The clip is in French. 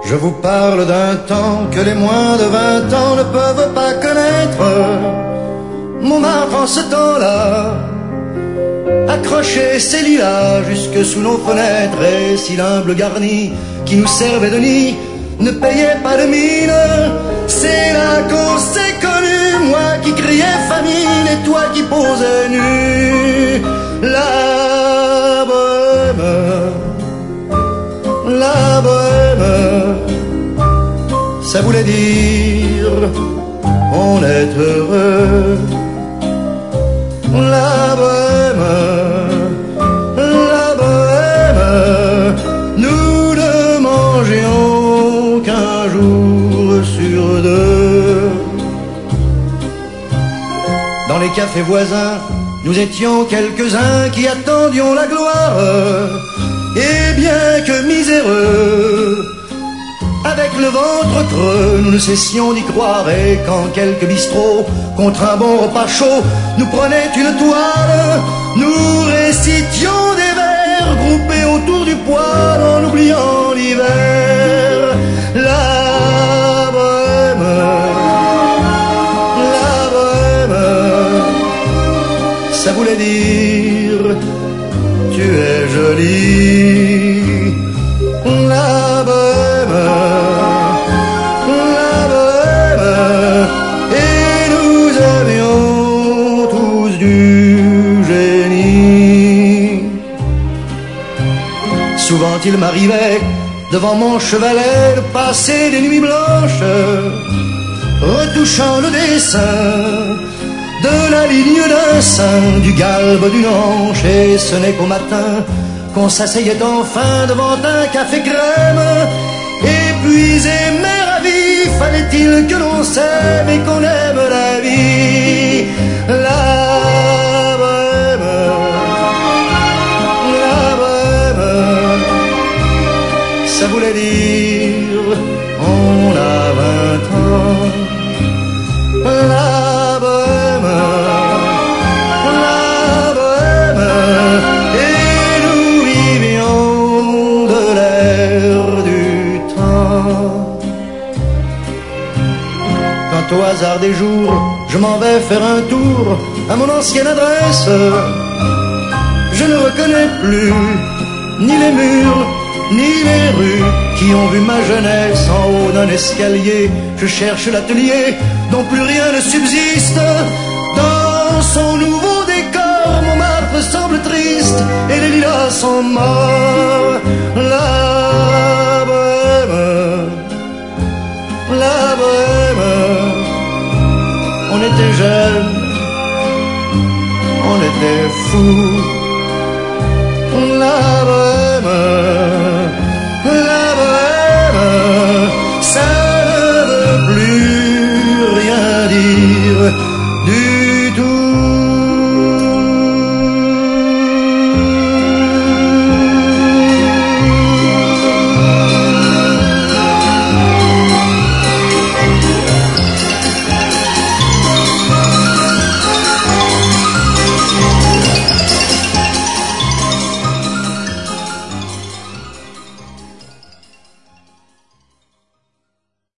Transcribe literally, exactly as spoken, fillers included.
Je vous parle d'un temps que les moins de vingt ans ne peuvent pas connaître. Montmartre en ce temps-là accrochait ses lilas jusque sous nos fenêtres, et si l'humble garni qui nous servait de nid ne payait pas de mine, c'est là qu'on s'est connus, moi qui criais famine et toi qui posais nu. La bohème, la bohème, ça voulait dire on est heureux. La bohème, la bohème, nous ne mangions qu'un jour sur deux. Dans les cafés voisins, nous étions quelques-uns qui attendions la gloire. Et bien que miséreux, avec le ventre creux, nous ne cessions d'y croire. Et quand quelques bistrots, contre un bon repas chaud, nous prenaient une toile, nous récitions des vers groupés autour du poêle en oubliant l'hiver. La bohème, la bohème, ça voulait dire tu es jolie. La bohème, la bohème, et nous avions tous du génie. Souvent il m'arrivait devant mon chevalet de passer des nuits blanches, retouchant le dessin de la ligne d'un sein, du galbe d'une hanche, et ce n'est qu'au matin qu'on s'asseyait enfin devant un café crème. Épuisé mais ravi, fallait-il que l'on s'aime et qu'on aime la vie. La bohème, la bohème, ça voulait dire on a vingt ans. La bohème, la bohème, et nous vivions de l'air du temps. Quand au hasard des jours, je m'en vais faire un tour à mon ancienne adresse, je ne reconnais plus ni les murs, ni les rues qui ont vu ma jeunesse en haut d'un escalier. Je cherche l'atelier dont plus rien ne subsiste. Dans son nouveau décor, Montmartre semble triste et les lilas sont morts. La bohème, la bohème, on était jeunes, on était fous.